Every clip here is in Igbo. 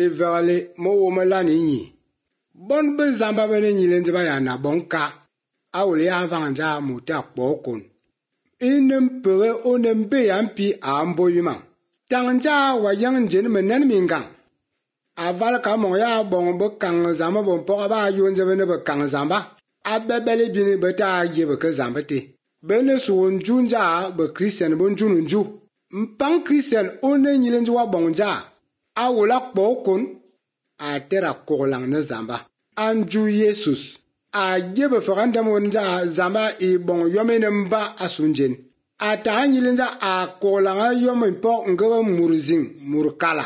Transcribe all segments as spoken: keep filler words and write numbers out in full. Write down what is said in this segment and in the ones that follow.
e verle mo wo melani nyi bon be zamba bene nyi lenze ba ya na bonka awle ya vanga muta kpokon inem pere onem be yampi ambo yuma tangja wa yang jen menen mingang aval ka mo ya bon be kang zamba bon po ba yonze bene be kang zamba abebele bini beta ye be ke zamba te bene suwon junja be Christian bon jununju mpang Christian one nyi lenze wa bonja awula kpokon a tera kolang na zamba anju Jesus a jebe faranda monja zamba e bon yomene mba asunjen a ta nyilenza a kolanga yomen po ngere murzing murkala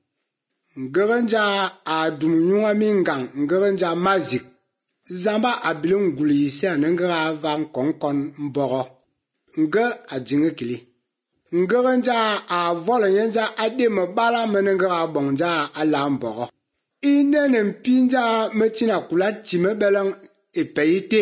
ngerenja a dumunyunga mingang ngerenja mazik zamba abilung gulise nengera van konkon mboro nge a jingekili ngerenja a volenyenja ade mbala menengera bonja ala mboro inene mpinja metina kula time belang epeyite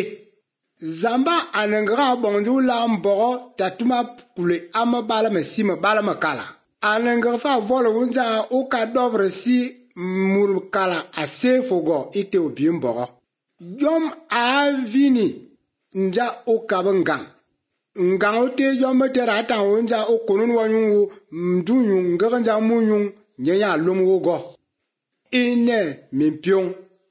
zamba anengra bonju la mboro tatuma kule ama bala mesima bala makala anengra fa volo unja o ka dobre si murkala asefogo ite obi mboro yom avini nja o kabangang ngang ote yom tera ta unja o konun wanyungu mdunyu nganja munyung nyenya lumwogo ine mimpion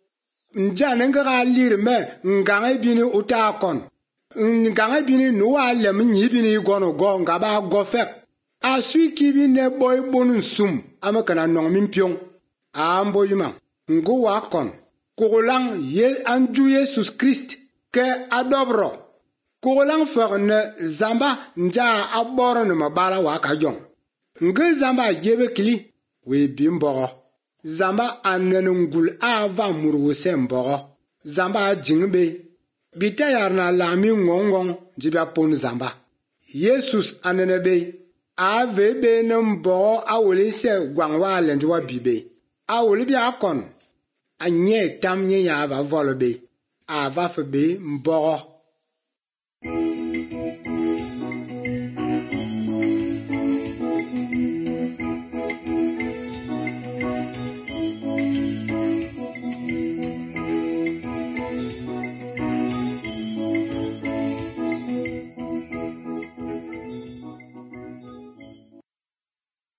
njane nga lir me nganga bini utakon nganga bini nuwa lem nyi bini gono go ngaba go fek asui kibi ne boy bonun sum amakana nong mimpion ambo yuma ngu wakon kugulang ye anju Jesus Christ ke adobro kugulang ferne zamba nja aboro ne mabala waka jong nge zamba yebe kili we bimboro zamba anenungul ava murwuse mboro zamba jingbe bita yarna lami ngongong jibya pon zamba Jesus anenebe ave be nemboro awolise gwangwa lenjwa bibe awoli bi akon anye tamnye ya va volbe ava febe mboro